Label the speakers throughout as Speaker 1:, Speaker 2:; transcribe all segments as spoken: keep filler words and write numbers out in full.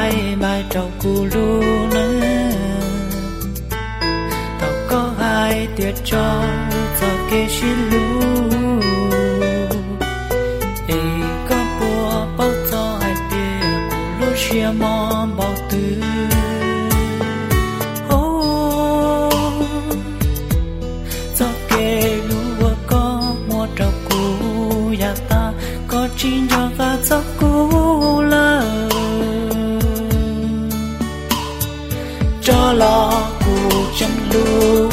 Speaker 1: ai mai trâu cu lu nữa tao có ai tiệt cho cho kê xin lu ê có bùa bao cho ai bia cu lu xia mò bao tư chín cho ta giấc cũ lơ cho lo cuộc chân lưu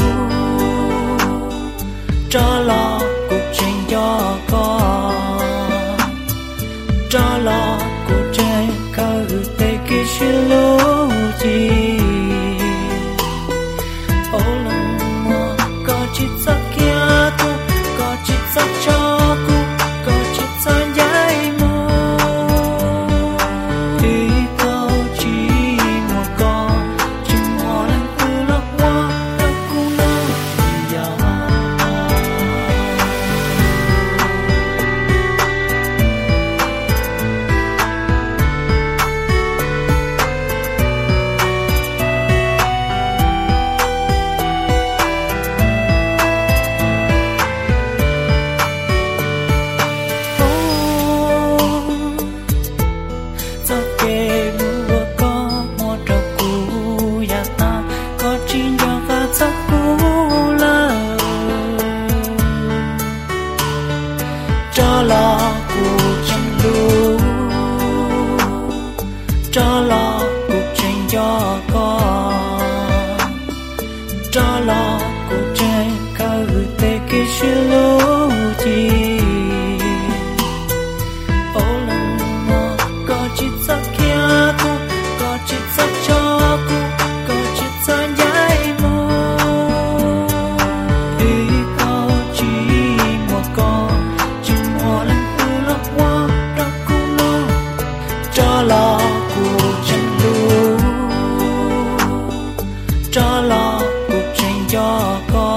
Speaker 1: cho lo cuộc tranh cho con cho lo cuộc tranh cơ tê kia xin lỗi gì ô lần mùa có chỉ giấc kia tu có chỉ giấc cho cho lo cuộc tranh đua cho lo cuộc tranh cho con cho lo cuộc tranh cơ tê kia xin lỗi gì ô lần mò có chỉ giấc kia tu có chỉ giấc cho cu có chỉ giấc giải mơ ý có chỉ một con cho lo cuộc tranh đua cho lo cuộc tranh cho con